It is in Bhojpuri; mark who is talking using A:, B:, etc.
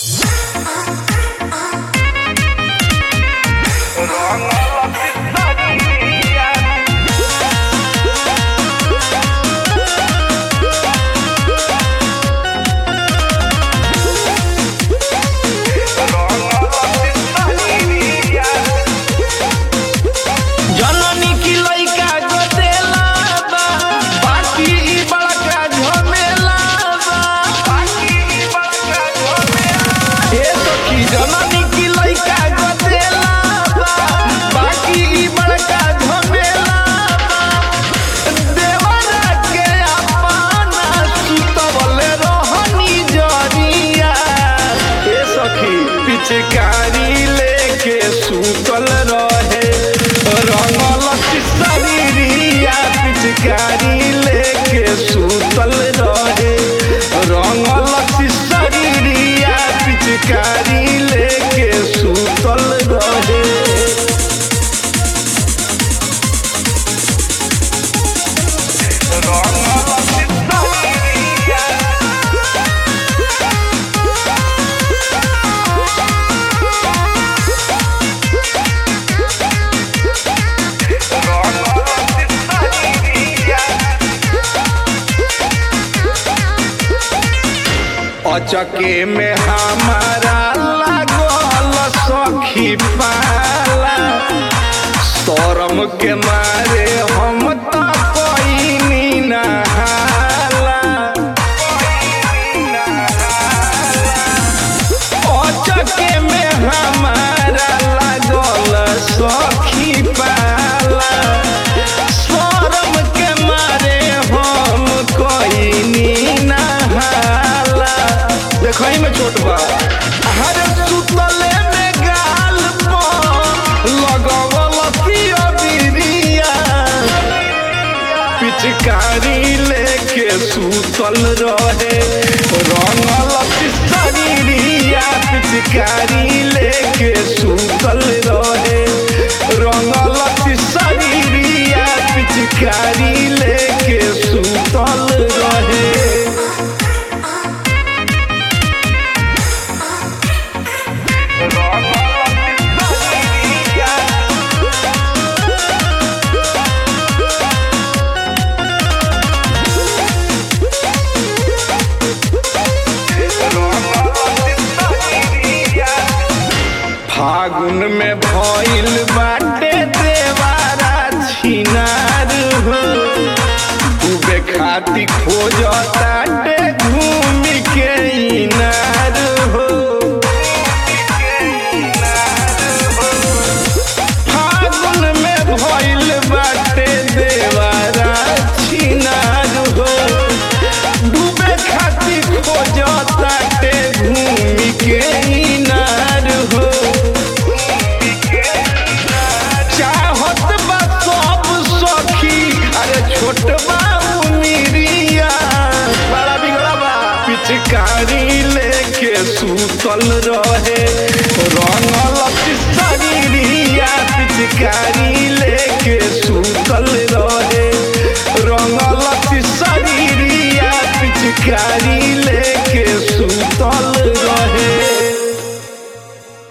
A: पिचकारी लेके सुतल रहे रंगल शरीरिया। पिचकारी लेके सुतल रहे रंगल शरीरिया। पिचकारी लेके सुतल रहे। अचके में हमारा लागल सखी पाला। शरम के मारे हम तो कोई नहाला। अचके में हमारा लागल सखी पाला। शरम के मारे हम कोई नहाला। देखई में छोट बा हर सुतले में गाल पर लगवल पिया बिरिया। पिचकारी लेके सुतल रहे रंगल शरीरिया। पिचकारी लेके सुतल रहे रंगल शरीरिया। पिचकारी लेके सुतल रहे। फागुन में भइल बाटे देवारा छिनार हो। डूबे खाती खोजताटे घूम के इनार हो। फागुन में भइल बाटे देवारा छिनार हो। डूबे खाती खोजताटे घूम के इनार हो। छोट बाबू मिरिया बड़ा बिगड़ा बा। पिचकारी लेके सुतल रहे रंगल शरीरिया। पिचकारी